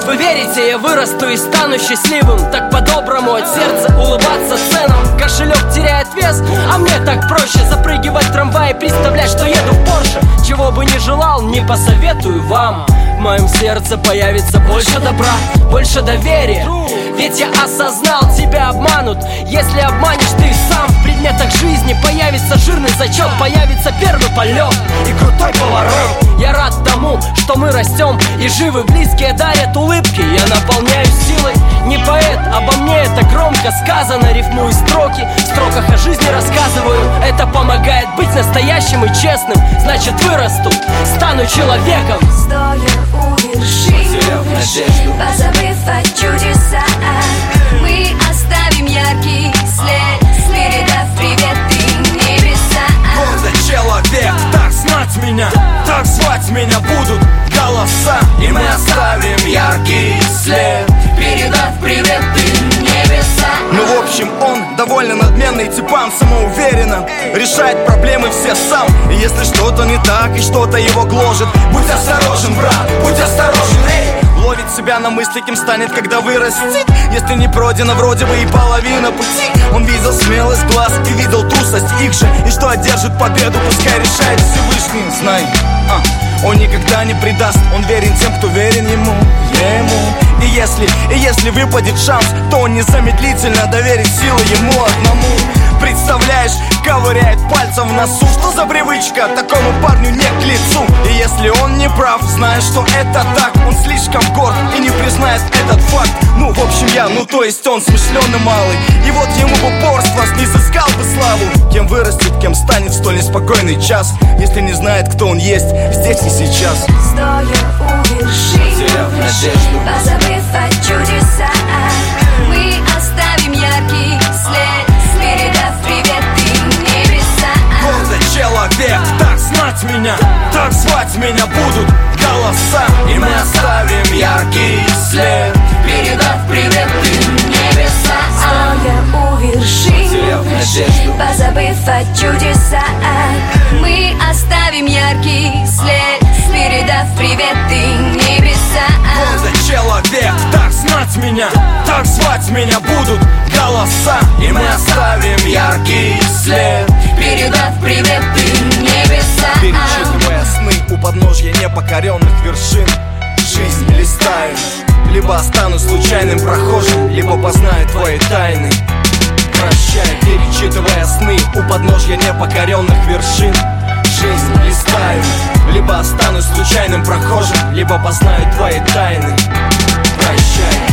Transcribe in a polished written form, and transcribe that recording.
Вы верите, я вырасту и стану счастливым? Так по-доброму от сердца улыбаться ценам. Кошелек теряет вес, а мне так проще запрыгивать в трамвай и представлять, что еду в Порше. Чего бы ни желал, не посоветую вам. В моем сердце появится больше добра, больше доверия. Ведь я осознал, тебя обманут. Если обманешь ты сам, в предметах жизни появится жирный зачет, появится первый полет и крутой поворот. Я рад тому, что мы растем и живы, близкие дарят улыбки. Я наполняюсь силой, не поэт, обо мне это громко сказано. Рифмую строки, в строках о жизни рассказываю. Это помогает быть настоящим и честным. Значит вырасту, стану человеком. Стоя у вершины, позабыв о чудесах, мы оставим яркий след, передав привет и небеса. Гордый человек, так знать меня, так звать меня будут голоса. И мы оставим яркий след, передав привет и небеса. Ну в общем он довольно надменный, типам самоуверенно решает проблемы все сам. И если что-то не так и что-то его гложет, будь осторожен, брат, будь осторожен, эй. Ловит себя на мысли, кем станет, когда вырастет. Если не пройдено вроде бы и половина пути. Он видел смелость глаз и видел трусость их же. И что одержит победу, пускай решает Всевышний. Знай, он никогда не предаст. Он верен тем, кто верен ему. И если выпадет шанс, то он незамедлительно доверит силы ему одному. Представляешь, ковыряет пальцем в носу. Что за привычка, такому парню не к лицу. И если он не прав, знаешь, что это так. Он слишком горд и не признает этот факт. Ну, в общем, то есть он смышленый малый. И вот ему бы упорство, снизыскал бы славу. Кем вырастет, кем станет в столь неспокойный час, если не знает, кто он есть здесь и сейчас. Стоя у вершины, позабыв о чудесах, мы оставим яркий след, передав привет и небеса. Гордый человек, так знать меня, так звать меня будут голоса. И мы оставим яркий след, передав привет и небеса. Стоя у вершины, позабыв о чудесах, мы оставим яркий след, передав привет и небеса. Гордый человек, так знать меня, так звать меня будут голоса. И мы оставим яркий след, передав привет и небеса. Перечитывая сны у подножья непокоренных вершин, жизнь листаю. Либо останусь случайным прохожим, либо познаю твои тайны. Прощай, перечитывая сны у подножья непокоренных вершин, жизнь листаю. Либо останусь случайным прохожим, либо познаю твои тайны. Прощай.